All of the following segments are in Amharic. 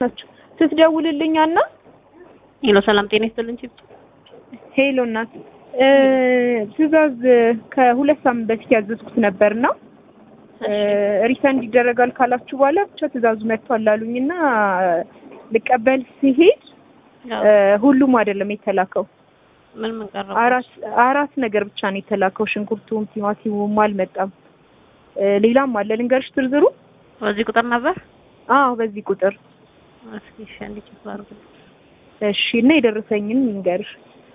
ስትደውልልኛና ሄሎ ሰላም ጤና ይስጥልኝ ቺፕ ሄሎ እናት ትዕዛዝ ከሁለት ሳምንት በፊት ያዘዝኩት ነበርና ሪፈንድ ይደረጋል ካላችሁ በኋላ ብቻ ትዕዛዙ መጥቷል አሉኝና ልቀበል ሲሄድ ሁሉም አይደለም የተላከው ምን ቀረው አራት ነገር ብቻ ነው የተላከው ሽንኩርቱም ቲማቲሙም አልመጣም ሌላም አለ ልንገርሽ ዝርዝሩ በዚህ ቁጥር ነበር በዚህ ቁጥር እስኪ ሸንዲ ቺፕ አርጉ እሺ እና የደረሰኝን ልንገርሽ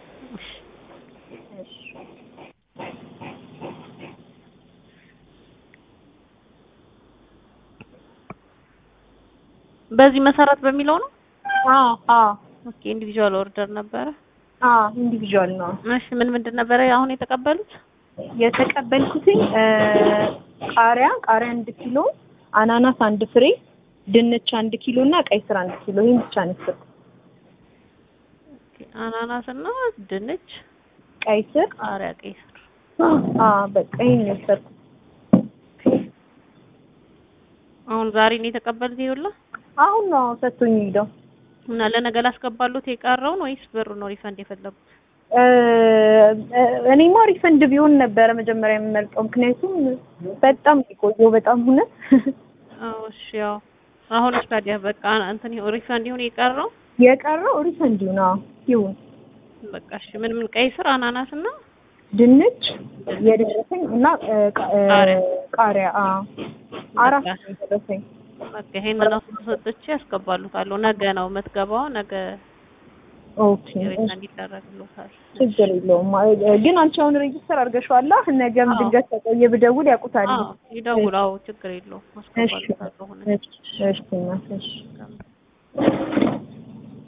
በዚህ መሰረት በሚለው ነው ኦኬ ኢንዲቪጁዋል ኦርደር ነበረ ኢንዲቪጁዋል ነው እሺ ምንድን ነበረ አሁን የተቀበልኩት ቃሪያ 1 ኪሎ አናናስ 1 ፍሬ ድንች 1 ኪሎ እና ቀይ ስር 1 ኪሎ ይሄን ብቻ ነው የሰጠው ኦኬ አናናስ እና ድንች ቀይ ስር ቃሪያ ቀይ ስር በቃ ይሄን ነው የሰጠው አሁን ዛሬ ነው የተቀበልኩት ይኸውልህ አሁን ነው ሰጥቶኝ ሄደው እና ለነገ ላስገባሉት የቀረውን ወይስ ብር ነው ሪፈንድ የፈለጉት እኔማ ሪፈንድ ቢሆን ነበር መጀመሪያ የምመርጠው ምክንያቱም በጣም ይቆየው በጣም ሆነ እሺ ያው አሁን ታዲያ በቃ እንትን ሪፈንድ ይሁን የቀረው ሪፈንድ ይሁን በቃ እሺ ምን ቀይ ስር አናናስ እና ድንች የደረሰኝ እና ቃሪያ አራት የደረሰኝ በቃ ይሄን ነው ሰጥቼ ያስገባሉታለሁ ነገ ነው የምትገባው ነገ ኦኬ ሪፈንድ ይደረግልዎታል ችግር የለውም ግን አንቺ አሁን ሬጂስተር አድርገሽዋል ነገም ድንገት ተቆየ ብደውል ያውቁታል ይደውላው ችግር የለውም አስገባሉታለሁ እሺ